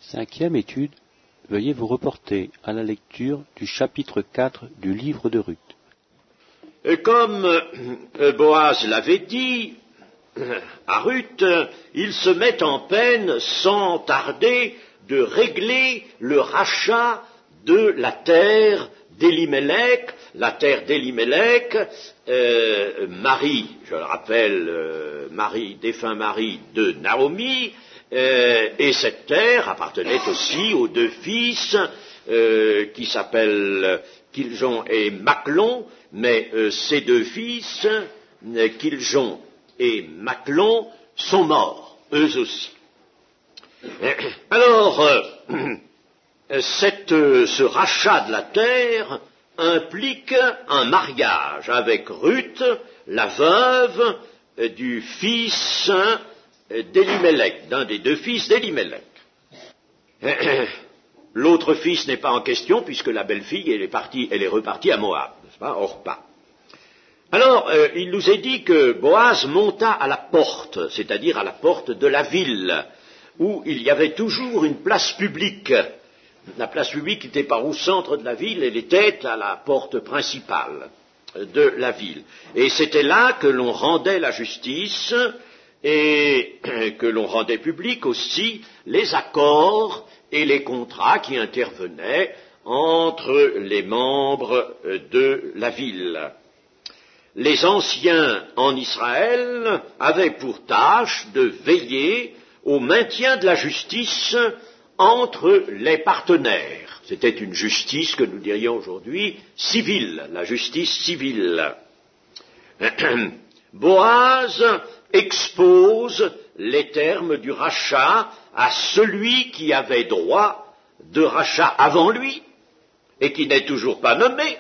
Cinquième étude, veuillez vous reporter à la lecture du chapitre 4 du livre de Ruth. Comme Boaz l'avait dit à Ruth, il se met en peine sans tarder de régler le rachat de la terre d'Elimelech, mari, je le rappelle, défunt mari de Naomi, et cette terre appartenait aussi aux deux fils qui s'appellent Kiljon et Machlon, mais ces deux fils, Kiljon et Machlon, sont morts, eux aussi. Alors, ce rachat de la terre implique un mariage avec Ruth, la veuve du fils d'Elimelech, d'un des deux fils d'Elimelech. L'autre fils n'est pas en question puisque la belle-fille, elle est repartie à Moab, n'est-ce pas, Orpa. Alors, il nous est dit que Boaz monta à la porte, c'est-à-dire à la porte de la ville, où il y avait toujours une place publique. La place publique n'était pas au centre de la ville, elle était à la porte principale de la ville. Et c'était là que l'on rendait la justice et que l'on rendait public aussi les accords et les contrats qui intervenaient entre les membres de la ville. Les anciens en Israël avaient pour tâche de veiller au maintien de la justice entre les partenaires. C'était une justice que nous dirions aujourd'hui civile, la justice civile. Boaz expose les termes du rachat à celui qui avait droit de rachat avant lui et qui n'est toujours pas nommé.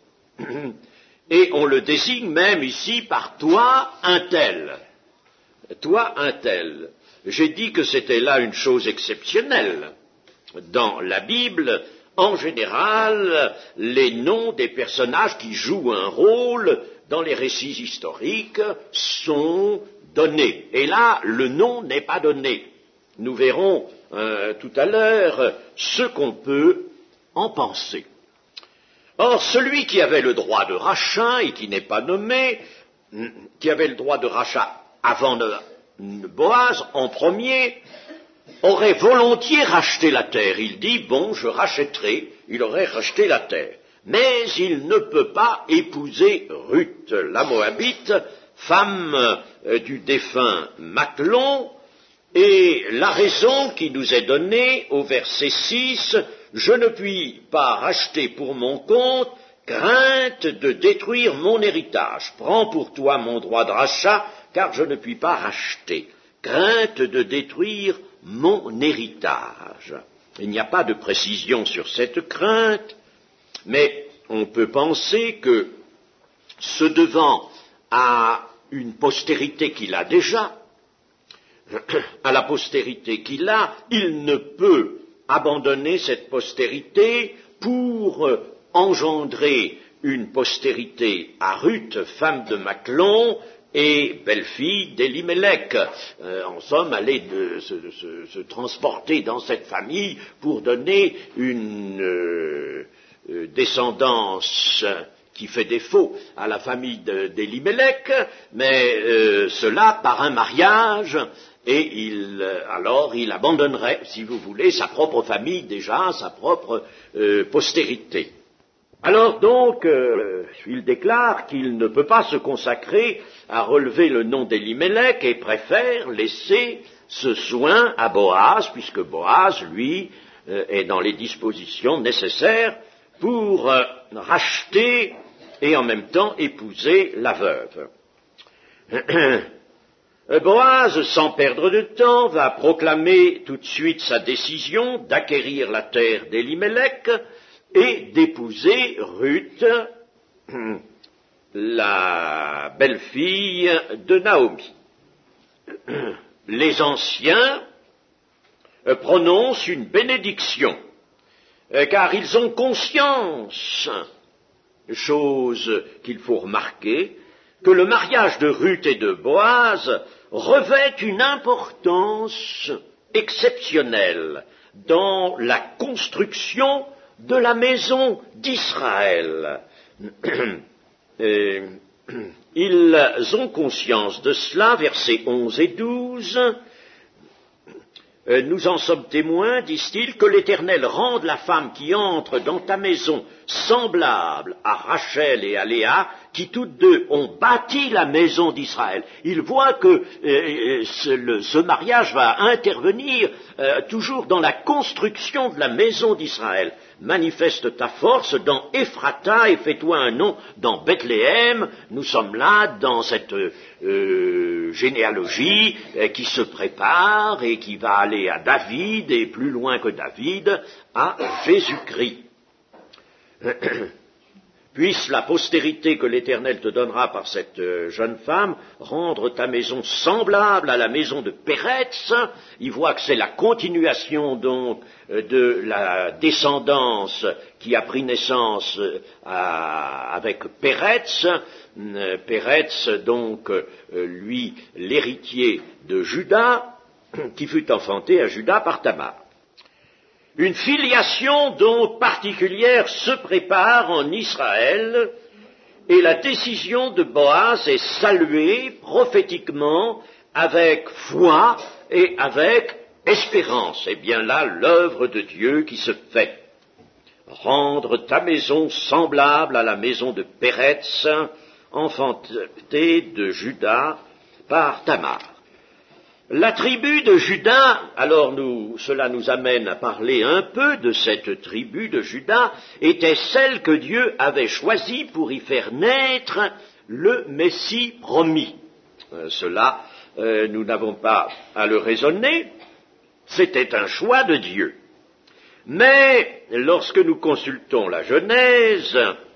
Et on le désigne même ici par toi un tel. Toi un tel. J'ai dit que c'était là une chose exceptionnelle. Dans la Bible, en général, les noms des personnages qui jouent un rôle dans les récits historiques sont donnés. Et là, le nom n'est pas donné. Nous verrons tout à l'heure ce qu'on peut en penser. Or, celui qui avait le droit de rachat et qui n'est pas nommé, qui avait le droit de rachat avant Boaz, en premier, aurait volontiers racheté la terre. Il dit, bon, je rachèterai, il aurait racheté la terre. Mais il ne peut pas épouser Ruth, la Moabite, femme du défunt Machlon, et la raison qui nous est donnée au verset 6, je ne puis pas racheter pour mon compte, crainte de détruire mon héritage. Prends pour toi mon droit de rachat, car je ne puis pas racheter. Crainte de détruire mon héritage. Il n'y a pas de précision sur cette crainte, mais on peut penser que, se devant à une postérité qu'il a déjà, à la postérité qu'il a, il ne peut abandonner cette postérité pour engendrer une postérité à Ruth, femme de Machlon, et belle-fille d'Elimelech. En somme, aller se transporter dans cette famille pour donner une descendance qui fait défaut à la famille d'Elimelech, mais cela par un mariage, et alors il abandonnerait, si vous voulez, sa propre famille déjà, sa propre postérité. Alors donc, il déclare qu'il ne peut pas se consacrer à relever le nom d'Elimelech et préfère laisser ce soin à Boaz, puisque Boaz, lui, est dans les dispositions nécessaires pour racheter et en même temps épouser la veuve. Boaz, sans perdre de temps, va proclamer tout de suite sa décision d'acquérir la terre d'Elimelech et d'épouser Ruth, la belle-fille de Naomi. Les anciens prononcent une bénédiction, car ils ont conscience, chose qu'il faut remarquer, que le mariage de Ruth et de Boaz revêt une importance exceptionnel dans la construction de la maison d'Israël. Ils ont conscience de cela, versets 11 et 12. Nous en sommes témoins, disent-ils, que l'Éternel rende la femme qui entre dans ta maison semblable à Rachel et à Léa, qui toutes deux ont bâti la maison d'Israël. Ils voient que ce mariage va intervenir toujours dans la construction de la maison d'Israël. Manifeste ta force dans Ephrata et fais-toi un nom dans Bethléem. Nous sommes là dans cette généalogie qui se prépare et qui va aller à David et plus loin que David, à Jésus-Christ. Puisse la postérité que l'Éternel te donnera par cette jeune femme rendre ta maison semblable à la maison de Péretz. Il voit que c'est la continuation donc de la descendance qui a pris naissance avec Péretz. Péretz donc lui l'héritier de Juda, qui fut enfanté à Juda par Tamar. Une filiation donc particulière se prépare en Israël et la décision de Boaz est saluée prophétiquement avec foi et avec espérance. C'est bien là l'œuvre de Dieu qui se fait. Rendre ta maison semblable à la maison de Péretz, enfantée de Juda par Tamar. La tribu de Juda, alors cela nous amène à parler un peu de cette tribu de Juda, était celle que Dieu avait choisie pour y faire naître le Messie promis. Cela, nous n'avons pas à le raisonner, c'était un choix de Dieu. Mais lorsque nous consultons la Genèse,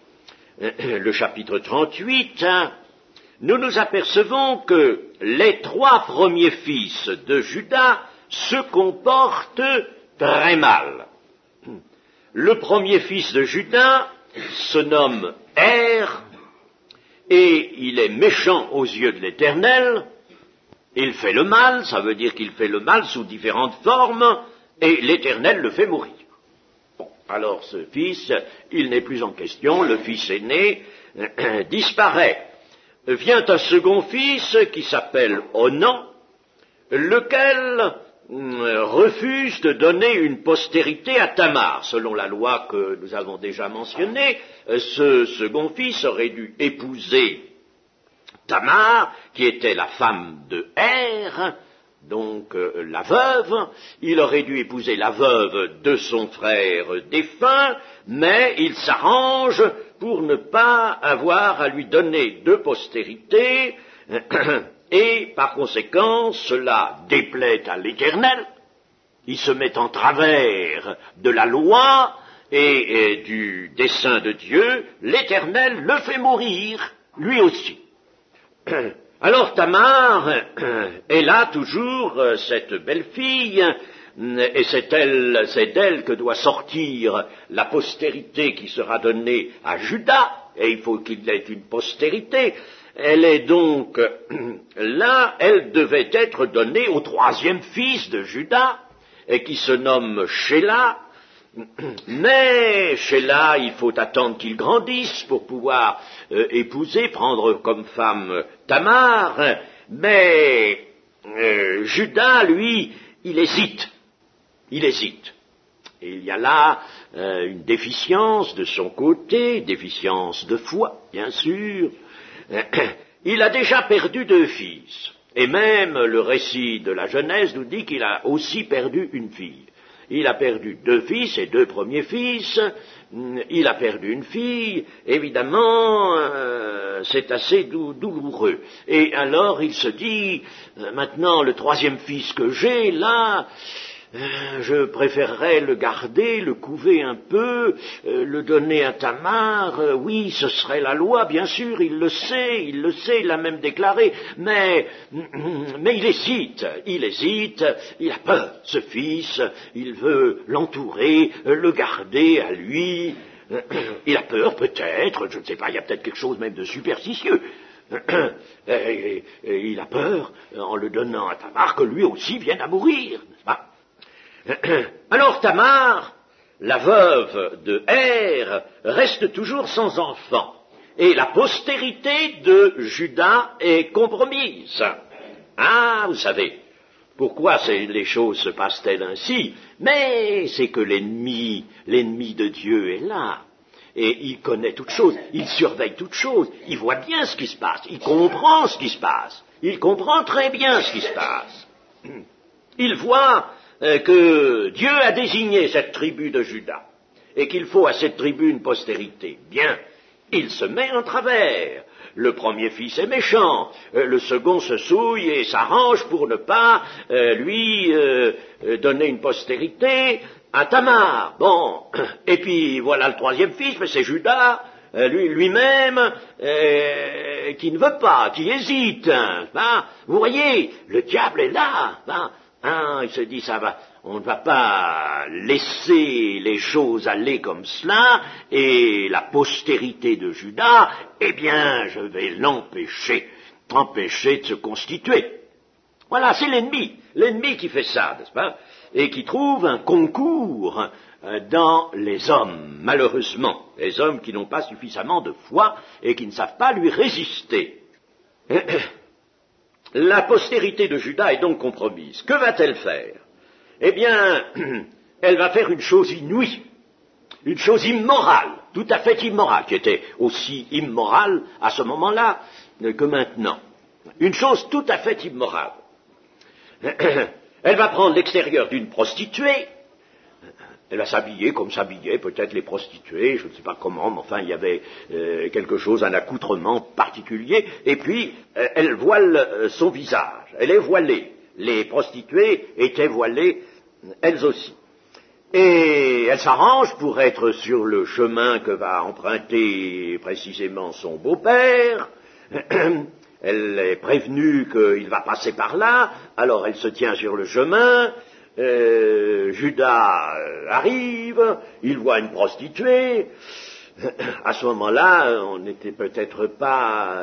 le chapitre 38, nous nous apercevons que les 3 premiers fils de Juda se comportent très mal. Le premier fils de Juda se nomme Er, et il est méchant aux yeux de l'Éternel. Il fait le mal, ça veut dire qu'il fait le mal sous différentes formes, et l'Éternel le fait mourir. Bon, alors ce fils, il n'est plus en question, le fils aîné disparaît. Vient un second fils qui s'appelle Onan, lequel refuse de donner une postérité à Tamar. Selon la loi que nous avons déjà mentionnée, ce second fils aurait dû épouser Tamar, qui était la femme de Er, donc la veuve. Il aurait dû épouser la veuve de son frère défunt, mais il s'arrange pour ne pas avoir à lui donner de postérité, et par conséquent, cela déplaît à l'Éternel. Il se met en travers de la loi et du dessein de Dieu. L'Éternel le fait mourir, lui aussi. Alors Tamar est là toujours, cette belle fille, et c'est d'elle que doit sortir la postérité qui sera donnée à Juda, et il faut qu'il ait une postérité. Elle est donc là, elle devait être donnée au 3e fils de Juda, et qui se nomme Shéla. Mais Shéla, il faut attendre qu'il grandisse pour pouvoir épouser, prendre comme femme Tamar. Mais Juda, lui, il hésite. Il hésite. Et il y a là une déficience de son côté, déficience de foi, bien sûr. Il a déjà perdu 2 fils. Et même le récit de la Genèse nous dit qu'il a aussi perdu une fille. Il a perdu 2 fils et 2 premiers fils. Il a perdu une fille. Évidemment, c'est assez douloureux. Et alors il se dit, maintenant le 3e fils que j'ai, là, je préférerais le garder, le couver un peu, le donner à Tamar. Oui, ce serait la loi, bien sûr, il le sait, il l'a même déclaré, mais il hésite, il a peur, ce fils, il veut l'entourer, le garder à lui, il a peur peut-être, je ne sais pas, il y a peut-être quelque chose même de superstitieux. Et il a peur, en le donnant à Tamar, que lui aussi vienne à mourir, n'est-ce pas? Alors Tamar, la veuve de Er, reste toujours sans enfant, et la postérité de Juda est compromise. Ah, vous savez, pourquoi les choses se passent-elles ainsi? Mais c'est que l'ennemi de Dieu est là. Et il connaît toutes choses, il surveille toutes choses, il voit bien ce qui se passe, il comprend ce qui se passe, il comprend très bien ce qui se passe. Il voit que Dieu a désigné cette tribu de Juda, et qu'il faut à cette tribu une postérité. Bien, il se met en travers. Le premier fils est méchant, le second se souille et s'arrange pour ne pas lui donner une postérité à Tamar. Bon, et puis voilà le troisième fils, mais c'est Juda, lui-même, qui ne veut pas, qui hésite. Hein. Vous voyez, le diable est là. Hein, il se dit, ça va, on ne va pas laisser les choses aller comme cela, et la postérité de Juda, eh bien, je vais empêcher de se constituer. Voilà, c'est l'ennemi qui fait ça, n'est-ce pas? Et qui trouve un concours dans les hommes, malheureusement, les hommes qui n'ont pas suffisamment de foi et qui ne savent pas lui résister. La postérité de Juda est donc compromise. Que va-t-elle faire? Eh bien, elle va faire une chose inouïe, une chose immorale, tout à fait immorale, qui était aussi immorale à ce moment-là que maintenant. Une chose tout à fait immorale. Elle va prendre l'extérieur d'une prostituée, elle va s'habiller comme s'habillaient peut-être les prostituées, je ne sais pas comment, mais enfin il y avait quelque chose, un accoutrement particulier, et puis elle voile son visage, elle est voilée. Les prostituées étaient voilées, elles aussi. Et elle s'arrange pour être sur le chemin que va emprunter précisément son beau-père. Elle est prévenue qu'il va passer par là, alors elle se tient sur le chemin. Judas arrive, il voit une prostituée. À ce moment-là, on n'était peut-être pas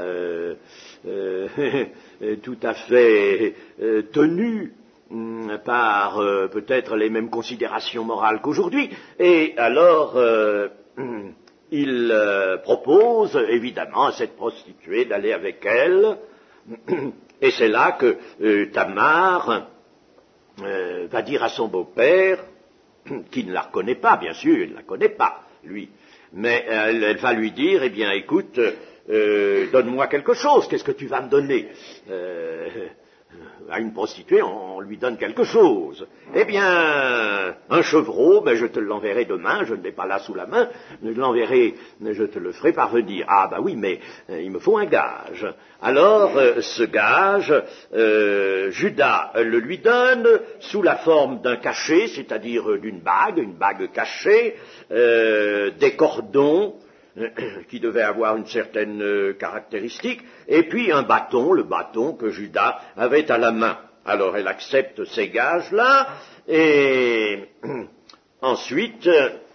tout à fait tenu par peut-être les mêmes considérations morales qu'aujourd'hui, et alors il propose évidemment à cette prostituée d'aller avec elle, et c'est là que Tamar va dire à son beau-père, qui ne la reconnaît pas, bien sûr, il ne la connaît pas, lui, mais elle va lui dire, eh bien, écoute, donne-moi quelque chose, qu'est-ce que tu vas me donner? À une prostituée, on lui donne quelque chose. Eh bien, un chevreau, mais je te l'enverrai demain, je ne l'ai pas là sous la main, je l'enverrai, je te le ferai parvenir. Ah, bah oui, mais il me faut un gage. Alors, ce gage, Judas le lui donne sous la forme d'un cachet, c'est-à-dire une bague cachée, des cordons, qui devait avoir une certaine caractéristique, et puis un bâton, le bâton que Judas avait à la main. Alors elle accepte ces gages-là, et ensuite,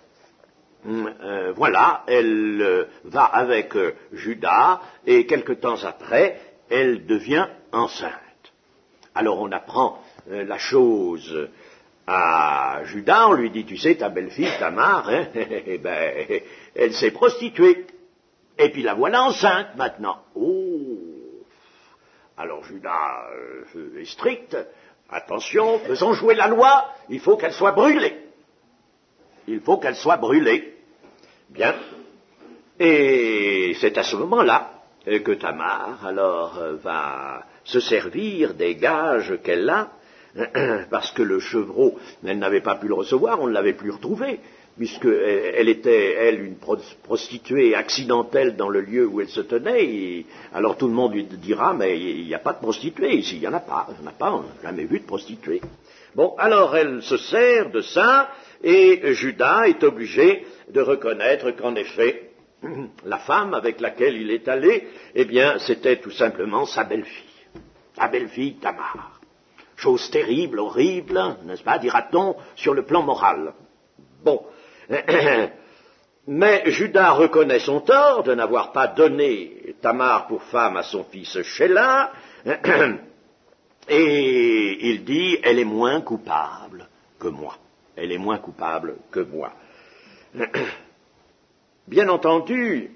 voilà, elle va avec Judas, et quelque temps après, elle devient enceinte. Alors on apprend la chose à Judas, on lui dit, tu sais, ta belle-fille, Tamar, hein, eh ben, elle s'est prostituée. Et puis la voilà enceinte maintenant. Oh! Alors Judas est strict. Attention, faisons jouer la loi, il faut qu'elle soit brûlée. Il faut qu'elle soit brûlée. Bien. Et c'est à ce moment-là que Tamar, alors, va se servir des gages qu'elle a, parce que le chevreau, elle n'avait pas pu le recevoir, on ne l'avait plus retrouvé, puisqu'elle était, elle, une prostituée accidentelle dans le lieu où elle se tenait, et alors tout le monde lui dira, mais il n'y a pas de prostituée ici, il n'y en a pas, on n'a jamais vu de prostituée. Bon, alors elle se sert de ça, et Judas est obligé de reconnaître qu'en effet, la femme avec laquelle il est allé, eh bien, c'était tout simplement sa belle-fille Tamar. Chose terrible, horrible, n'est-ce pas, dira-t-on, sur le plan moral. Bon. Mais Juda reconnaît son tort de n'avoir pas donné Tamar pour femme à son fils Shelah, et il dit, elle est moins coupable que moi. Elle est moins coupable que moi. Bien entendu,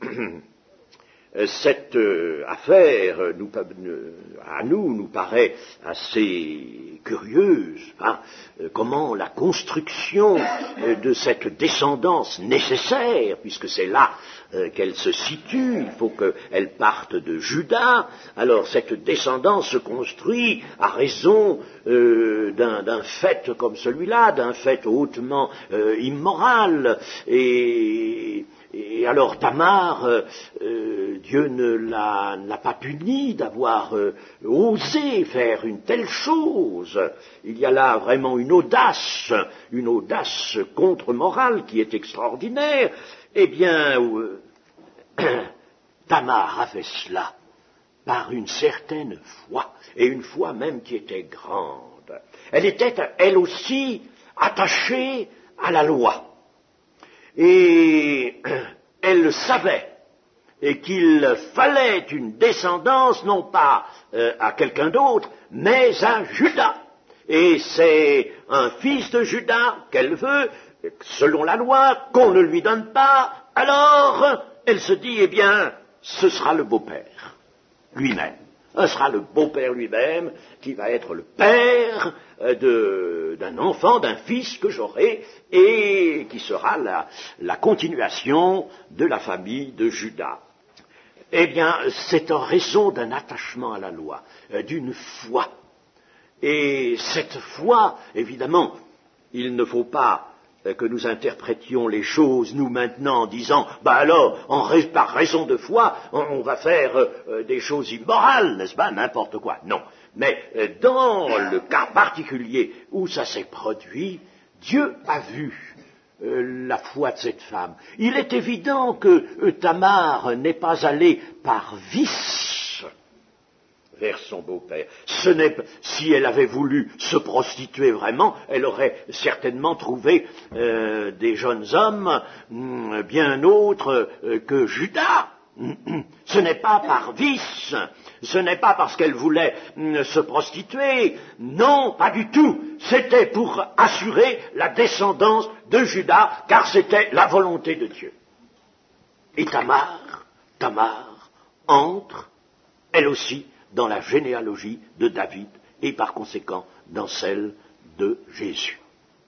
cette affaire nous paraît assez curieuse. Hein, comment la construction de cette descendance nécessaire, puisque c'est là qu'elle se situe, il faut qu'elle parte de Juda, alors cette descendance se construit à raison d'un fait comme celui-là, d'un fait hautement immoral, et alors Tamar, Dieu ne l'a pas punie d'avoir osé faire une telle chose. Il y a là vraiment une audace contre-morale qui est extraordinaire. Eh bien, Tamar a fait cela par une certaine foi, et une foi même qui était grande. Elle était, elle aussi, attachée à la loi. Et elle savait qu'il fallait une descendance, non pas à quelqu'un d'autre, mais à Juda. Et c'est un fils de Juda qu'elle veut, selon la loi, qu'on ne lui donne pas. Alors, elle se dit, eh bien, ce sera le beau-père lui-même. Ce sera le beau-père lui-même qui va être le père d'un enfant, d'un fils que j'aurai, et qui sera la continuation de la famille de Juda. Eh bien, c'est en raison d'un attachement à la loi, d'une foi. Et cette foi, évidemment, il ne faut pas que nous interprétions les choses, nous, maintenant, en disant, par raison de foi, on va faire des choses immorales, n'est-ce pas, n'importe quoi. Non. Mais dans le cas particulier où ça s'est produit, Dieu a vu la foi de cette femme. Il est évident que Tamar n'est pas allée par vice vers son beau-père. Si elle avait voulu se prostituer vraiment, elle aurait certainement trouvé des jeunes hommes bien autres que Juda. Ce n'est pas par vice, ce n'est pas parce qu'elle voulait se prostituer, non, pas du tout. C'était pour assurer la descendance de Juda, car c'était la volonté de Dieu. Et Tamar entre, elle aussi, dans la généalogie de David et par conséquent dans celle de Jésus.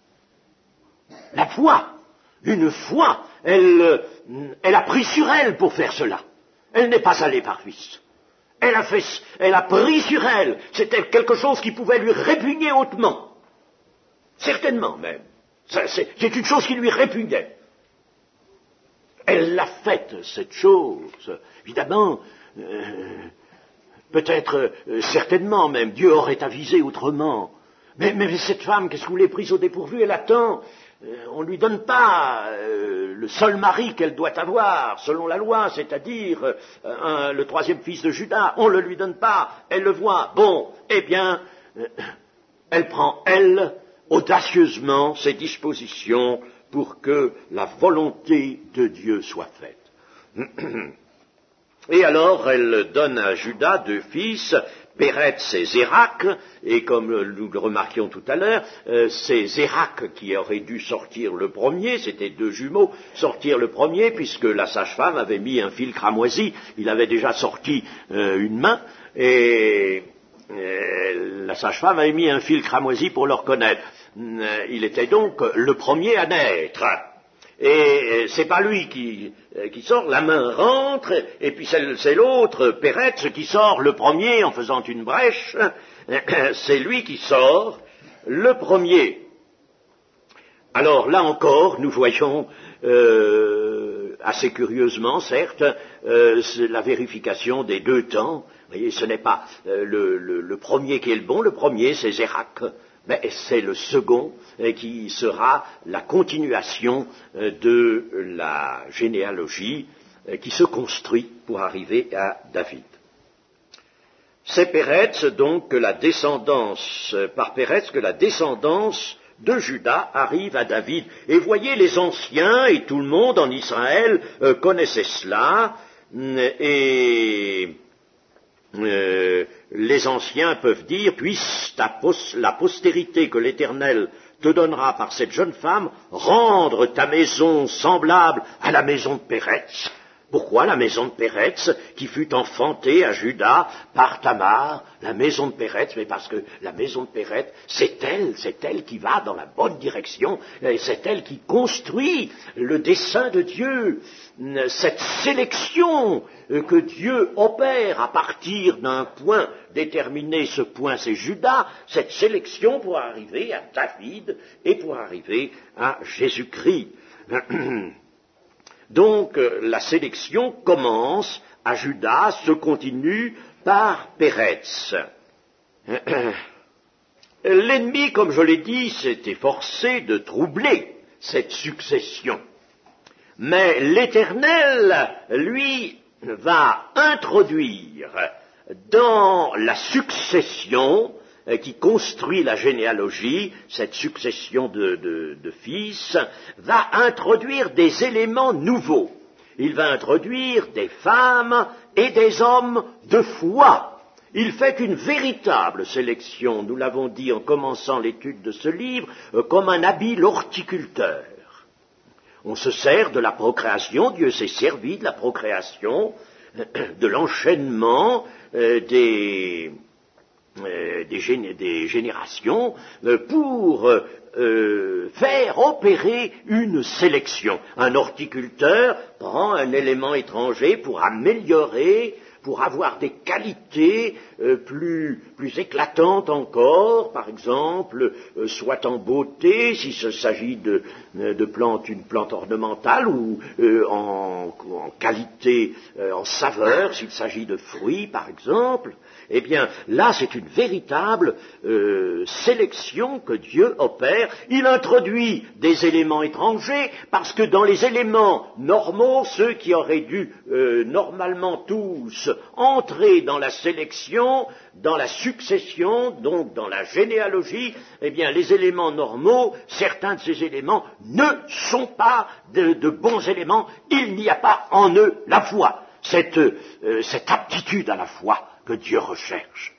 La foi, une foi, elle a pris sur elle pour faire cela. Elle n'est pas allée par vice. Elle a pris sur elle. C'était quelque chose qui pouvait lui répugner hautement. Certainement même. C'est une chose qui lui répugnait. Elle l'a faite, cette chose. Évidemment, peut-être, certainement même, Dieu aurait avisé autrement. Mais cette femme, qu'est-ce que vous l'avez prise au dépourvu? Elle attend. On ne lui donne pas le seul mari qu'elle doit avoir, selon la loi, c'est-à-dire le troisième fils de Juda. On ne le lui donne pas. Elle le voit. Bon, eh bien, elle prend, elle, audacieusement, ses dispositions pour que la volonté de Dieu soit faite. Et alors, elle donne à Juda 2 fils, Péretz et Zérak, et comme nous le remarquions tout à l'heure, c'est Zérak qui aurait dû sortir le premier, c'était 2 jumeaux, sortir le premier, puisque la sage-femme avait mis un fil cramoisi, il avait déjà sorti une main, et la sage-femme avait mis un fil cramoisi pour le reconnaître. Il était donc le premier à naître. Et c'est pas lui qui sort, la main rentre, et puis c'est l'autre, Péretz, qui sort le premier en faisant une brèche, c'est lui qui sort le premier. Alors là encore, nous voyons, assez curieusement, certes, la vérification des 2 temps. Vous voyez, ce n'est pas le premier qui est le bon, le premier c'est Zérak. Mais c'est le second qui sera la continuation de la généalogie qui se construit pour arriver à David. C'est Péretz donc par Péretz que la descendance de Juda arrive à David. Et voyez, les anciens et tout le monde en Israël connaissaient cela, et les anciens peuvent dire, puisse la postérité que l'Éternel te donnera par cette jeune femme rendre ta maison semblable à la maison de Péretz. Pourquoi la maison de Péretz, qui fut enfantée à Juda par Tamar, la maison de Péretz? Mais parce que la maison de Péretz, c'est elle qui va dans la bonne direction, c'est elle qui construit le dessein de Dieu, cette sélection que Dieu opère à partir d'un point déterminé, ce point c'est Juda, cette sélection pour arriver à David et pour arriver à Jésus-Christ. Donc la sélection commence à Juda, se continue par Péretz. L'ennemi, comme je l'ai dit, s'est efforcé de troubler cette succession. Mais l'Éternel, lui, va introduire dans la succession qui construit la généalogie, cette succession de fils, va introduire des éléments nouveaux. Il va introduire des femmes et des hommes de foi. Il fait une véritable sélection, nous l'avons dit en commençant l'étude de ce livre, comme un habile horticulteur. On se sert de la procréation, Dieu s'est servi de la procréation, de l'enchaînement des générations pour faire opérer une sélection. Un horticulteur prend un élément étranger pour améliorer, pour avoir des qualités plus éclatantes encore, par exemple, soit en beauté, s'il s'agit de une plante ornementale, ou en qualité, en saveur, s'il s'agit de fruits, par exemple. Eh bien, là, c'est une véritable sélection que Dieu opère. Il introduit des éléments étrangers, parce que dans les éléments normaux, ceux qui auraient dû normalement tous entrer dans la sélection, dans la succession, donc dans la généalogie, eh bien, les éléments normaux, certains de ces éléments ne sont pas de bons éléments. Il n'y a pas en eux la foi, cette aptitude à la foi que Dieu recherche.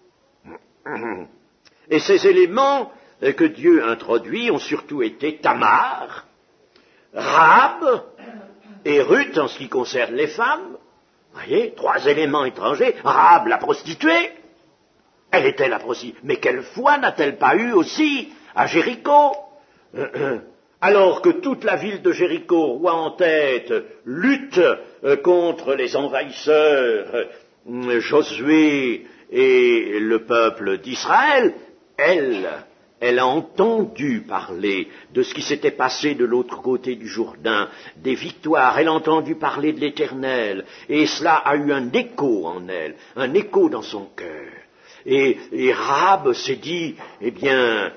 Et ces éléments que Dieu introduit ont surtout été Tamar, Rahab et Ruth en ce qui concerne les femmes. Voyez, 3 éléments étrangers. Rahab, la prostituée, elle était la prostituée. Mais quelle foi n'a-t-elle pas eu aussi à Jéricho? Alors que toute la ville de Jéricho, roi en tête, lutte contre les envahisseurs, Josué et le peuple d'Israël, elle a entendu parler de ce qui s'était passé de l'autre côté du Jourdain, des victoires, elle a entendu parler de l'Éternel, et cela a eu un écho en elle, un écho dans son cœur. Et Rahab s'est dit, eh bien,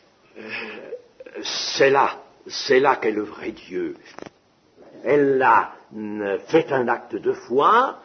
c'est là qu'est le vrai Dieu. Elle a fait un acte de foi,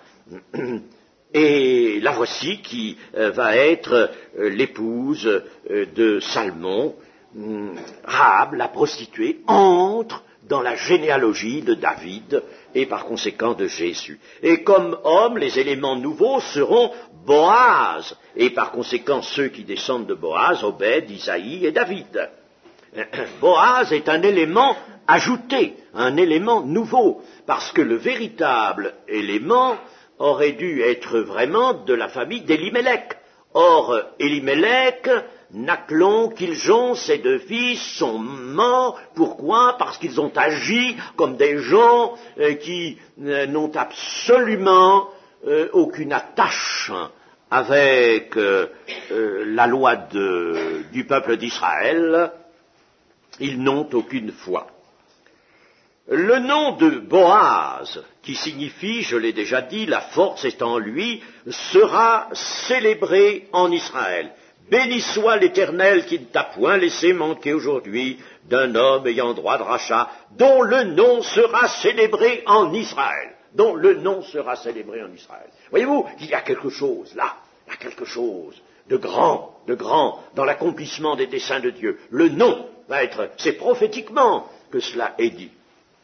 et la voici qui va être l'épouse de Salmon. Rahab, la prostituée, entre dans la généalogie de David et par conséquent de Jésus. Et comme hommes, les éléments nouveaux seront Boaz, et par conséquent ceux qui descendent de Boaz, Obed, Isaïe et David. Boaz est un élément ajouté, un élément nouveau, parce que le véritable élément aurait dû être vraiment de la famille d'Élimélec. Or, Élimélec, Nachlon, Kiljon, ses 2 fils sont morts. Pourquoi? Parce qu'ils ont agi comme des gens qui n'ont absolument aucune attache avec la loi du peuple d'Israël. Ils n'ont aucune foi. Le nom de Boaz, qui signifie, je l'ai déjà dit, la force est en lui, sera célébré en Israël. Béni soit l'Éternel qui ne t'a point laissé manquer aujourd'hui d'un homme ayant droit de rachat, dont le nom sera célébré en Israël. Dont le nom sera célébré en Israël. Voyez-vous, il y a quelque chose là, il y a quelque chose de grand dans l'accomplissement des desseins de Dieu. Le nom c'est prophétiquement que cela est dit.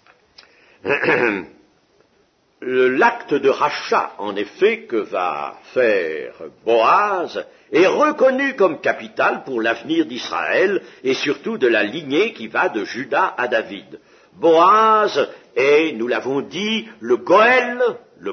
L'acte de rachat, en effet, que va faire Boaz, est reconnu comme capital pour l'avenir d'Israël et surtout de la lignée qui va de Juda à David. Boaz est, nous l'avons dit, le Goël,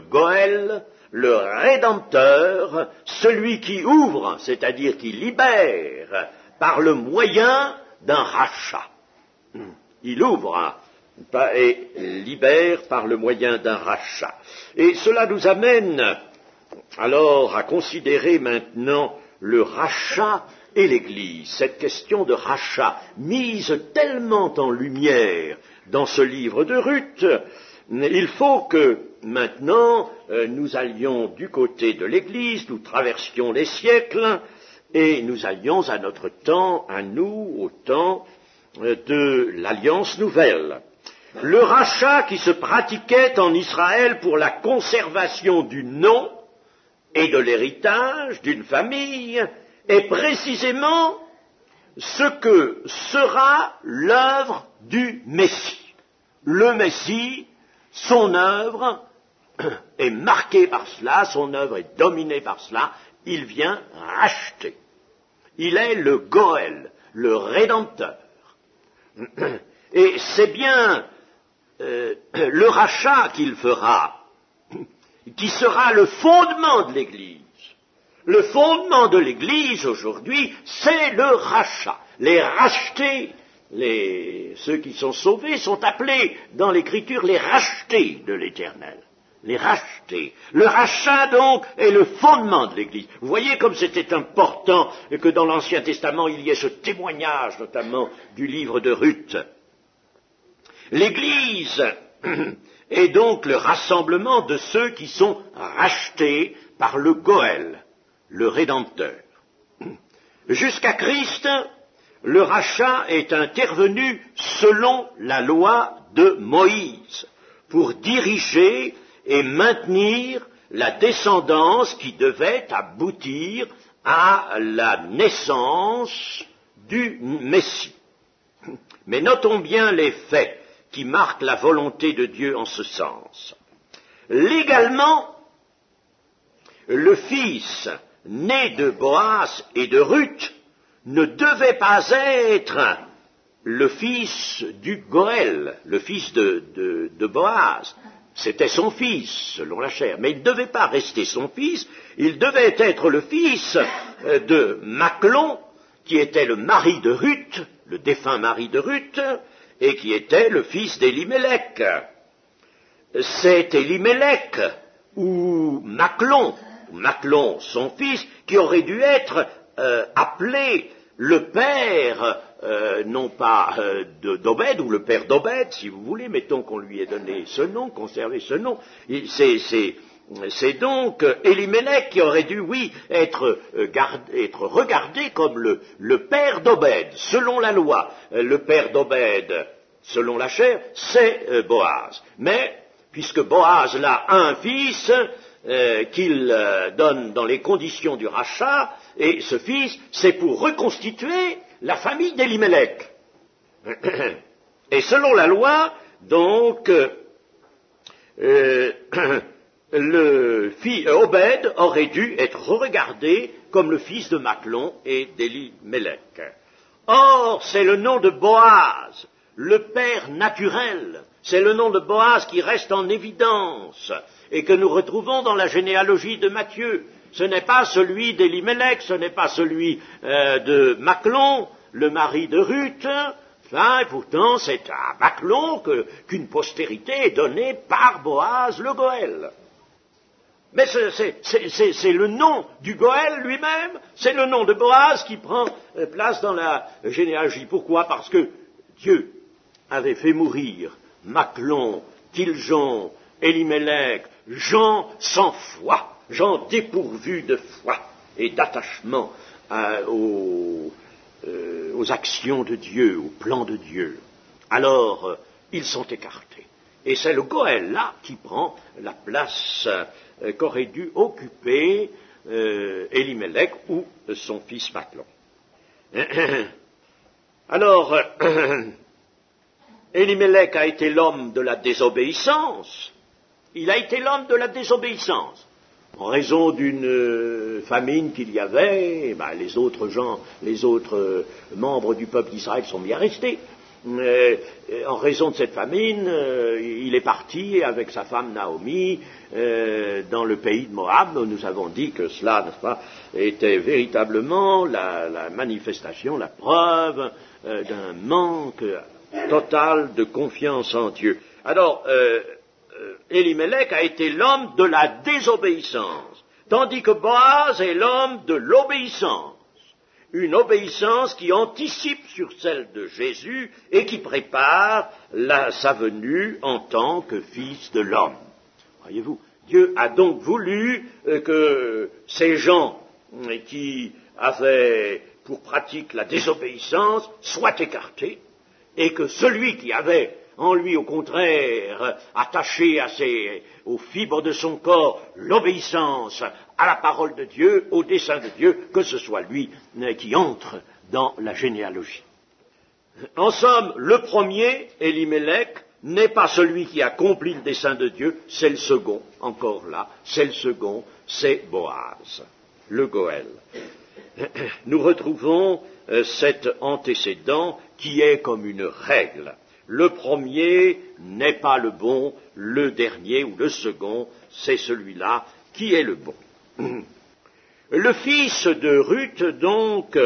le Rédempteur, celui qui ouvre, c'est-à-dire qui libère par le moyen d'un rachat. Il ouvre et libère par le moyen d'un rachat. Et cela nous amène alors à considérer maintenant le rachat et l'Église. Cette question de rachat mise tellement en lumière dans ce livre de Ruth, il faut que maintenant nous allions du côté de l'Église, nous traversions les siècles et nous allions à notre temps, à nous, au temps de l'Alliance nouvelle. Le rachat qui se pratiquait en Israël pour la conservation du nom et de l'héritage d'une famille est précisément ce que sera l'œuvre du Messie. Le Messie, son œuvre est marquée par cela, son œuvre est dominée par cela, il vient racheter. Il est le Goël, le Rédempteur. Et c'est bien le rachat qu'il fera, qui sera le fondement de l'Église. Le fondement de l'Église aujourd'hui, c'est le rachat. Les rachetés, ceux qui sont sauvés, sont appelés dans l'Écriture les rachetés de l'Éternel. Les rachetés. Le rachat, donc, est le fondement de l'Église. Vous voyez comme c'était important que dans l'Ancien Testament, il y ait ce témoignage, notamment du livre de Ruth. L'Église est donc le rassemblement de ceux qui sont rachetés par le Goël, le Rédempteur. Jusqu'à Christ, le rachat est intervenu selon la loi de Moïse, pour diriger et maintenir la descendance qui devait aboutir à la naissance du Messie. Mais notons bien les faits qui marquent la volonté de Dieu en ce sens. Légalement, le fils né de Boaz et de Ruth ne devait pas être le fils du Goël, le fils de Boaz. C'était son fils, selon la chair, mais il ne devait pas rester son fils, il devait être le fils de Machlon, qui était le mari de Ruth, le défunt mari de Ruth, et qui était le fils d'Élimélec. C'est Élimélec, ou Machlon, son fils, qui aurait dû être appelé le père, non pas d'Obed, ou le père d'Obed, si vous voulez, mettons qu'on lui ait donné ce nom, conservé ce nom. C'est donc Élimélec qui aurait dû, oui, être regardé comme le père d'Obed, selon la loi. Le père d'Obed, selon la chair, c'est Boaz. Mais, puisque Boaz là a un fils qu'il donne dans les conditions du rachat, et ce fils, c'est pour reconstituer la famille d'Élimélec. Et selon la loi, donc, le fils Obed aurait dû être regardé comme le fils de Machlon et d'Élimélec. Or, c'est le nom de Boaz, le père naturel, c'est le nom de Boaz qui reste en évidence et que nous retrouvons dans la généalogie de Matthieu. Ce n'est pas celui d'Élimélec, ce n'est pas celui de Machlon, le mari de Ruth. Et pourtant, c'est à Machlon qu'une postérité est donnée par Boaz le Goël. Mais c'est le nom du Goël lui-même, c'est le nom de Boaz qui prend place dans la généalogie. Pourquoi? Parce que Dieu avait fait mourir Machlon, Tiljon, Élimélec, gens sans foi, gens dépourvus de foi et d'attachement aux actions de Dieu, au plan de Dieu. Alors, ils sont écartés. Et c'est le Goël là qui prend la place qu'aurait dû occuper Élimélec ou son fils Machlon. Alors, Élimélec a été l'homme de la désobéissance. Il a été l'homme de la désobéissance. En raison d'une famine qu'il y avait, les autres membres du peuple d'Israël sont mis à rester. En raison de cette famine, il est parti avec sa femme Naomi dans le pays de Moab. Nous avons dit que cela, n'est-ce pas, était véritablement la manifestation, la preuve d'un manque total de confiance en Dieu. Alors, Élimélec a été l'homme de la désobéissance, tandis que Boaz est l'homme de l'obéissance. Une obéissance qui anticipe sur celle de Jésus et qui prépare sa venue en tant que fils de l'homme. Voyez-vous, Dieu a donc voulu que ces gens qui avaient pour pratique la désobéissance soient écartés et que celui qui avait en lui, au contraire, attaché aux fibres de son corps l'obéissance à la parole de Dieu, au dessein de Dieu, que ce soit lui qui entre dans la généalogie. En somme, le premier, Élimélec, n'est pas celui qui accomplit le dessein de Dieu, c'est le second, encore là, c'est le second, c'est Boaz, le Goël. Nous retrouvons cet antécédent qui est comme une règle. Le premier n'est pas le bon, le dernier ou le second, c'est celui-là qui est le bon. Le fils de Ruth, donc,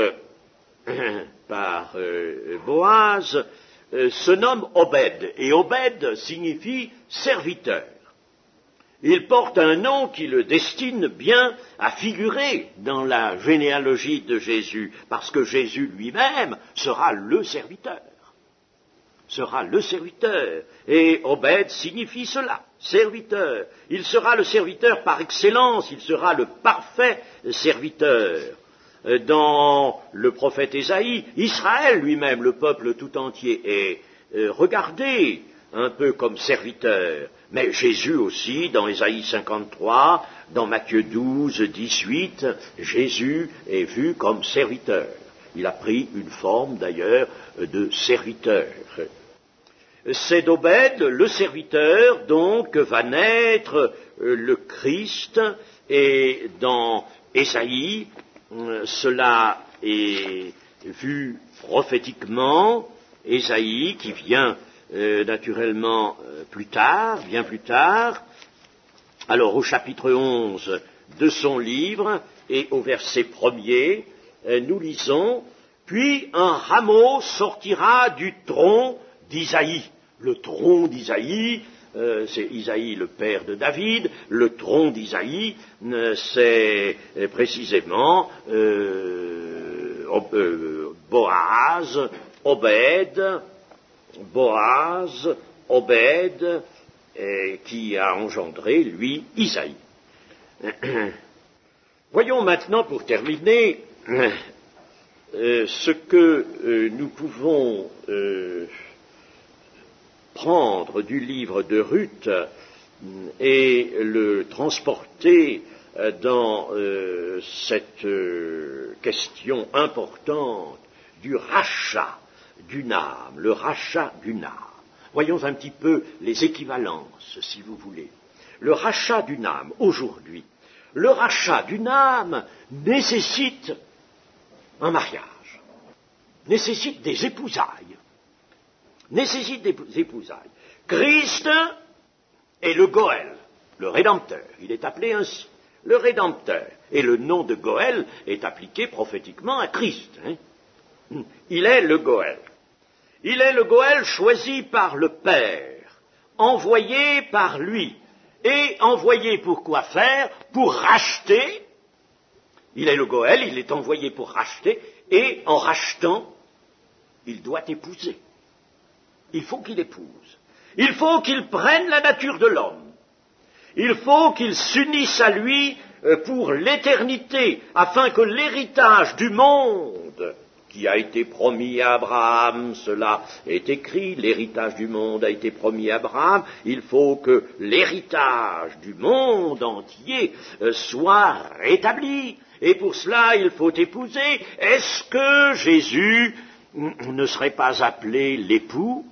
par Boaz, se nomme Obed, et Obed signifie serviteur. Il porte un nom qui le destine bien à figurer dans la généalogie de Jésus, parce que Jésus lui-même sera le serviteur. Et Obed signifie cela, serviteur. Il sera le serviteur par excellence, il sera le parfait serviteur. Dans le prophète Ésaïe, Israël lui-même, le peuple tout entier, est regardé un peu comme serviteur. Mais Jésus aussi, dans Ésaïe 53, dans Matthieu 12, 18, Jésus est vu comme serviteur. Il a pris une forme d'ailleurs de serviteur. C'est d'Obed, le serviteur, donc, va naître le Christ, et dans Ésaïe, cela est vu prophétiquement, Ésaïe qui vient naturellement bien plus tard. Alors au chapitre 11 de son livre et au verset 1er, nous lisons « Puis un rameau sortira du tronc d'Isaïe ». Le tronc d'Isaïe, c'est Isaïe le père de David, le tronc d'Isaïe, c'est précisément Boaz, Obed, qui a engendré, lui, Isaïe. Voyons maintenant, pour terminer, ce que nous pouvons prendre du livre de Ruth et le transporter dans cette question importante du rachat d'une âme, le rachat d'une âme. Voyons un petit peu les équivalences, si vous voulez. Le rachat d'une âme, aujourd'hui, le rachat d'une âme nécessite un mariage, nécessite des épousailles. Christ est le Goël, le Rédempteur. Il est appelé ainsi, le Rédempteur. Et le nom de Goël est appliqué prophétiquement à Christ. Il est le Goël. Il est le Goël choisi par le Père, envoyé par lui. Et envoyé pour quoi faire? Pour racheter. Il est le Goël, il est envoyé pour racheter. Et en rachetant, il doit épouser. Il faut qu'il épouse. Il faut qu'il prenne la nature de l'homme. Il faut qu'il s'unisse à lui pour l'éternité, afin que l'héritage du monde, qui a été promis à Abraham, cela est écrit, l'héritage du monde a été promis à Abraham, il faut que l'héritage du monde entier soit rétabli. Et pour cela, il faut épouser. Est-ce que Jésus ne serait pas appelé l'époux,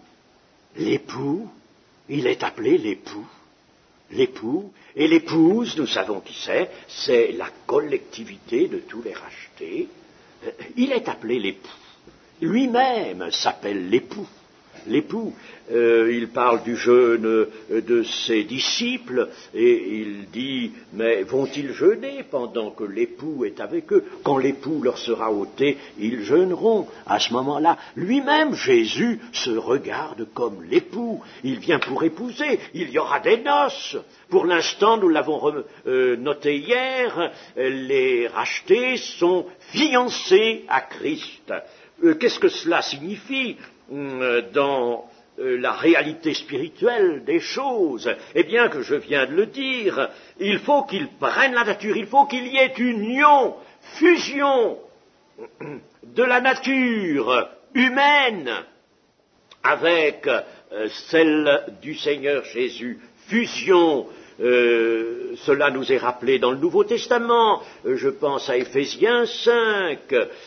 il est appelé l'époux. L'époux et l'épouse, nous savons qui c'est la collectivité de tous les rachetés. Il est appelé l'époux. Lui-même s'appelle l'époux. L'époux, il parle du jeûne de ses disciples et il dit, mais vont-ils jeûner pendant que l'époux est avec eux? Quand l'époux leur sera ôté, ils jeûneront. À ce moment-là, lui-même, Jésus, se regarde comme l'époux. Il vient pour épouser. Il y aura des noces. Pour l'instant, nous l'avons noté hier, les rachetés sont fiancés à Christ. Qu'est-ce que cela signifie dans la réalité spirituelle des choses? Eh bien, que je viens de le dire, il faut qu'ils prennent la nature, il faut qu'il y ait union, fusion de la nature humaine avec celle du Seigneur Jésus, fusion. Cela nous est rappelé dans le Nouveau Testament, je pense à Éphésiens 5,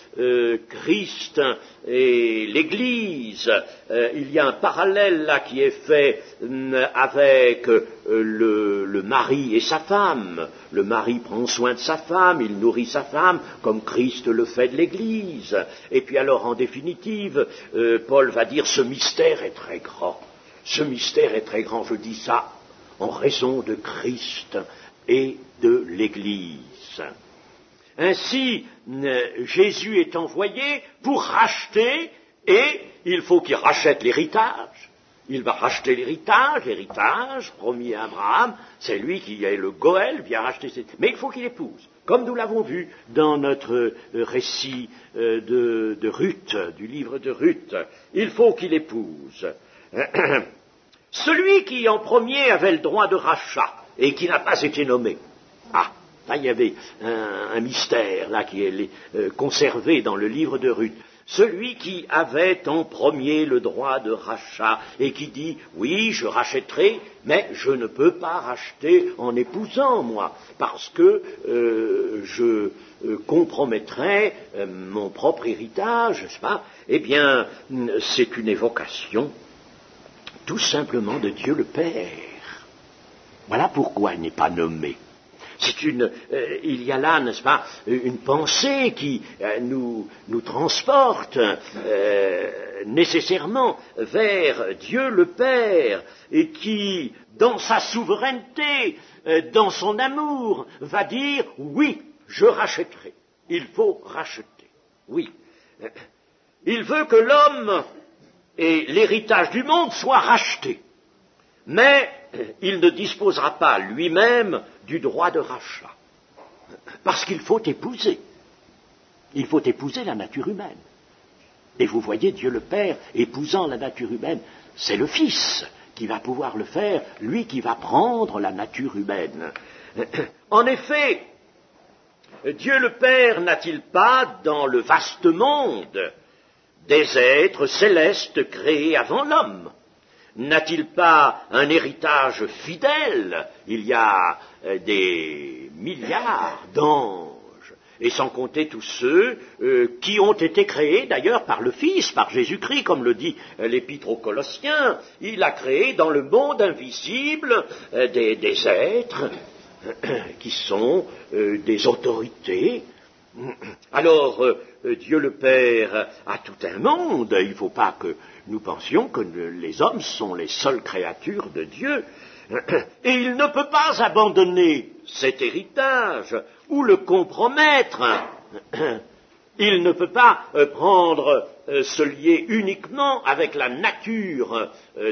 Christ et l'Église, il y a un parallèle là qui est fait avec le mari et sa femme. Le mari prend soin de sa femme, il nourrit sa femme, comme Christ le fait de l'Église. Et puis alors, en définitive, Paul va dire, ce mystère est très grand. Ce mystère est très grand, je dis ça en raison de Christ et de l'Église. Ainsi, Jésus est envoyé pour racheter, et il faut qu'il rachète l'héritage. Il va racheter l'héritage promis à Abraham, c'est lui qui est le Goël, vient racheter mais il faut qu'il épouse, comme nous l'avons vu dans notre récit de Ruth, du livre de Ruth. Il faut qu'il épouse. Celui qui en premier avait le droit de rachat et qui n'a pas été nommé. Ah, là il y avait un mystère là qui est conservé dans le livre de Ruth. Celui qui avait en premier le droit de rachat et qui dit « Oui, je rachèterai, mais je ne peux pas racheter en épousant, moi, parce que je compromettrai mon propre héritage, n'est-ce pas ?» Eh bien, c'est une évocation tout simplement de Dieu le Père. Voilà pourquoi il n'est pas nommé. Il y a là, n'est-ce pas, une pensée qui nous transporte nécessairement vers Dieu le Père et qui, dans sa souveraineté, dans son amour, va dire « Oui, je rachèterai. Il faut racheter. » Oui. Il veut que l'homme et l'héritage du monde soit racheté. Mais il ne disposera pas lui-même du droit de rachat. Parce qu'il faut épouser. Il faut épouser la nature humaine. Et vous voyez Dieu le Père épousant la nature humaine. C'est le Fils qui va pouvoir le faire, lui qui va prendre la nature humaine. En effet, Dieu le Père n'a-t-il pas, dans le vaste monde, des êtres célestes créés avant l'homme? N'a-t-il pas un héritage fidèle? Il y a des milliards d'anges, et sans compter tous ceux qui ont été créés d'ailleurs par le Fils, par Jésus-Christ, comme le dit l'Épître aux Colossiens. Il a créé dans le monde invisible des êtres qui sont des autorités. Alors, Dieu le Père a tout un monde. Il ne faut pas que nous pensions que les hommes sont les seules créatures de Dieu. Et il ne peut pas abandonner cet héritage ou le compromettre. Il ne peut pas se lier uniquement avec la nature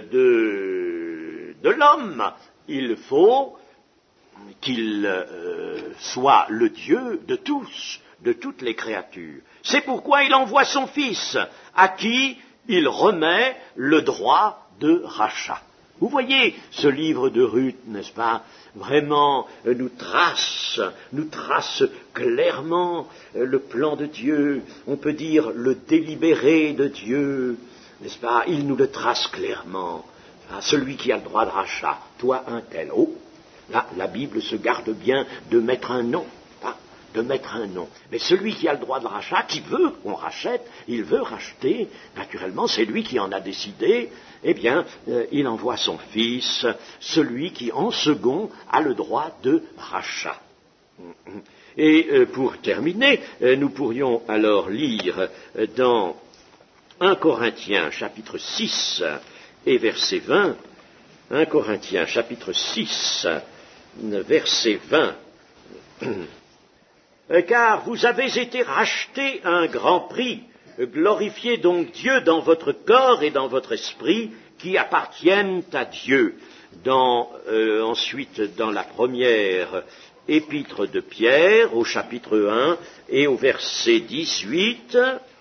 de l'homme. Il faut qu'il soit le Dieu de tous, de toutes les créatures. C'est pourquoi il envoie son Fils, à qui il remet le droit de rachat. Vous voyez, ce livre de Ruth, n'est-ce pas, vraiment nous trace clairement le plan de Dieu, on peut dire le délibéré de Dieu, n'est-ce pas, il nous le trace clairement. Celui qui a le droit de rachat, toi un tel. Oh, là, la Bible se garde bien de mettre un nom. de mettre un nom. Mais celui qui a le droit de rachat, qui veut qu'on rachète, il veut racheter, naturellement, c'est lui qui en a décidé, eh bien, il envoie son fils, celui qui, en second, a le droit de rachat. Et pour terminer, nous pourrions alors lire dans 1 Corinthiens, chapitre 6 et verset 20, 1 Corinthiens, chapitre 6, verset 20, car vous avez été rachetés à un grand prix. Glorifiez donc Dieu dans votre corps et dans votre esprit qui appartiennent à Dieu. Ensuite, dans la première épître de Pierre, au chapitre 1 et au verset 18,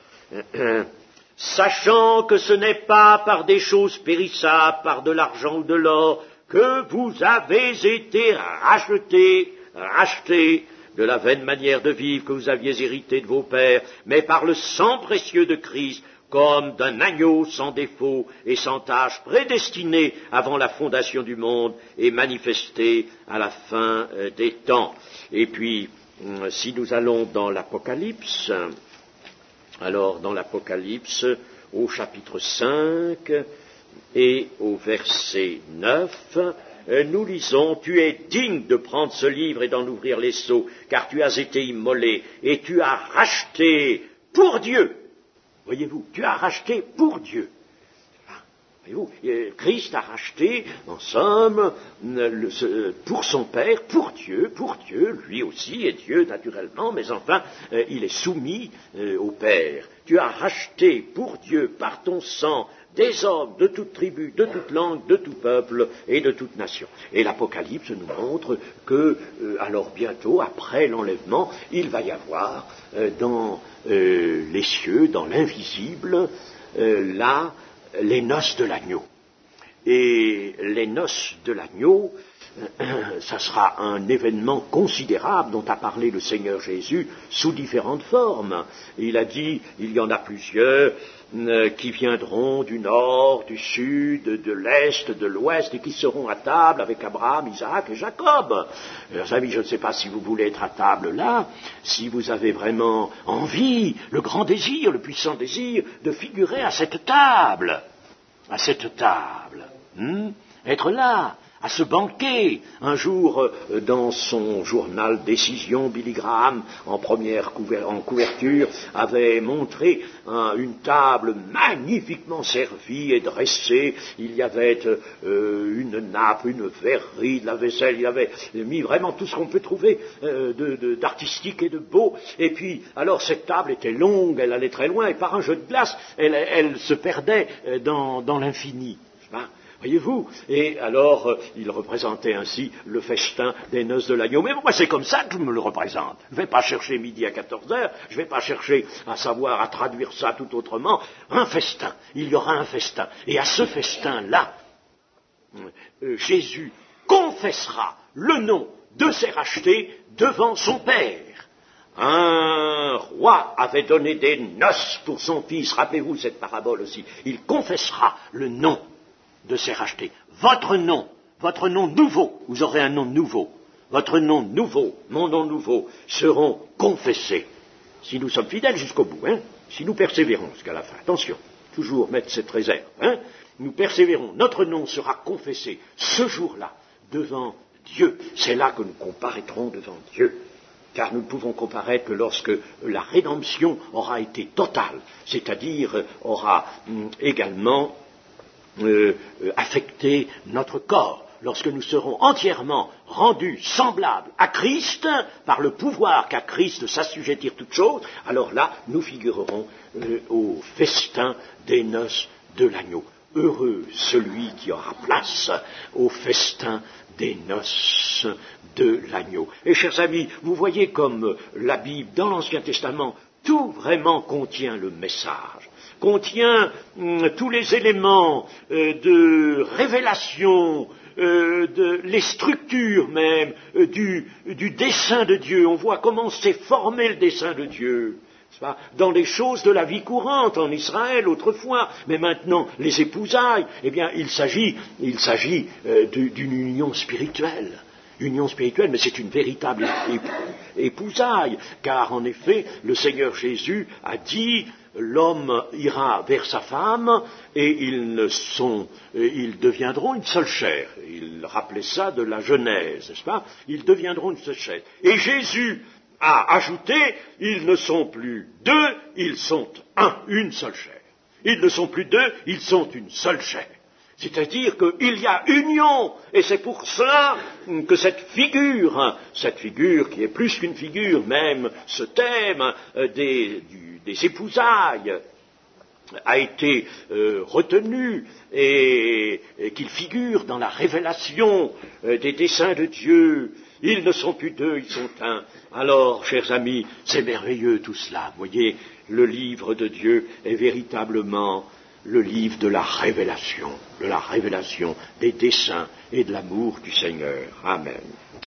sachant que ce n'est pas par des choses périssables, par de l'argent ou de l'or, que vous avez été rachetés de la vaine manière de vivre que vous aviez hérité de vos pères, mais par le sang précieux de Christ, comme d'un agneau sans défaut et sans tache, prédestiné avant la fondation du monde et manifesté à la fin des temps. Et puis, si nous allons dans l'Apocalypse, alors dans l'Apocalypse, au chapitre 5 et au verset 9, nous lisons, tu es digne de prendre ce livre et d'en ouvrir les sceaux, car tu as été immolé et tu as racheté pour Dieu. Voyez-vous, tu as racheté pour Dieu. Voyez-vous, Christ a racheté, en somme, pour son Père, pour Dieu, lui aussi est Dieu naturellement, mais enfin, il est soumis au Père. Tu as racheté pour Dieu, par ton sang, des hommes de toute tribu, de toute langue, de tout peuple et de toute nation. Et l'Apocalypse nous montre que, alors bientôt, après l'enlèvement, il va y avoir dans les cieux, dans l'invisible, là, les noces de l'agneau. Et les noces de l'agneau, ça sera un événement considérable dont a parlé le Seigneur Jésus sous différentes formes. Il a dit, il y en a plusieurs qui viendront du nord, du sud, de l'est, de l'ouest, et qui seront à table avec Abraham, Isaac et Jacob. Mes amis, je ne sais pas si vous voulez être à table là, si vous avez vraiment envie, le grand désir, le puissant désir, de figurer à cette table. Être là, à ce banquet. Un jour, dans son journal Décision, Billy Graham, en couverture, avait montré une table magnifiquement servie et dressée. Il y avait une nappe, une verrerie, de la vaisselle. Il avait mis vraiment tout ce qu'on peut trouver d'artistique et de beau. Et puis, alors, cette table était longue, elle allait très loin, et par un jeu de glace, elle se perdait dans l'infini. Voyez-vous? Et alors, il représentait ainsi le festin des noces de l'agneau. Mais moi, c'est comme ça que je me le représente. Je ne vais pas chercher midi à 14h, je ne vais pas chercher à traduire ça tout autrement. Un festin, il y aura un festin. Et à ce festin-là, Jésus confessera le nom de ses rachetés devant son Père. Un roi avait donné des noces pour son fils. Rappelez-vous cette parabole aussi. Il confessera le nom de ses rachetés. Votre nom nouveau, vous aurez un nom nouveau, votre nom nouveau, mon nom nouveau, seront confessés. Si nous sommes fidèles jusqu'au bout, si nous persévérons jusqu'à la fin, attention, toujours mettre cette réserve, nous persévérons, notre nom sera confessé ce jour-là devant Dieu. C'est là que nous comparaîtrons devant Dieu. Car nous ne pouvons comparaître que lorsque la rédemption aura été totale, c'est-à-dire aura également affecter notre corps, lorsque nous serons entièrement rendus semblables à Christ, par le pouvoir qu'a Christ de s'assujettir toutes choses, alors là, nous figurerons au festin des noces de l'agneau. Heureux celui qui aura place au festin des noces de l'agneau. Et chers amis, vous voyez comme la Bible, dans l'Ancien Testament, tout vraiment contient le message, contient tous les éléments de révélation, les structures même du dessein de Dieu. On voit comment s'est formé le dessein de Dieu. Dans les choses de la vie courante en Israël autrefois, mais maintenant les épousailles, eh bien il s'agit d'une union spirituelle. union spirituelle, mais c'est une véritable épousaille, car en effet, le Seigneur Jésus a dit, l'homme ira vers sa femme et ils deviendront une seule chair. Il rappelait ça de la Genèse, n'est-ce pas? Ils deviendront une seule chair. Et Jésus a ajouté, ils ne sont plus deux, ils sont une seule chair. Ils ne sont plus deux, ils sont une seule chair. C'est-à-dire qu'il y a union, et c'est pour cela que cette figure qui est plus qu'une figure, même ce thème des épousailles a été retenu et qu'il figure dans la révélation des desseins de Dieu. Ils ne sont plus deux, ils sont un. Alors, chers amis, c'est merveilleux tout cela. Vous voyez, le livre de Dieu est véritablement le livre de la révélation des desseins et de l'amour du Seigneur. Amen.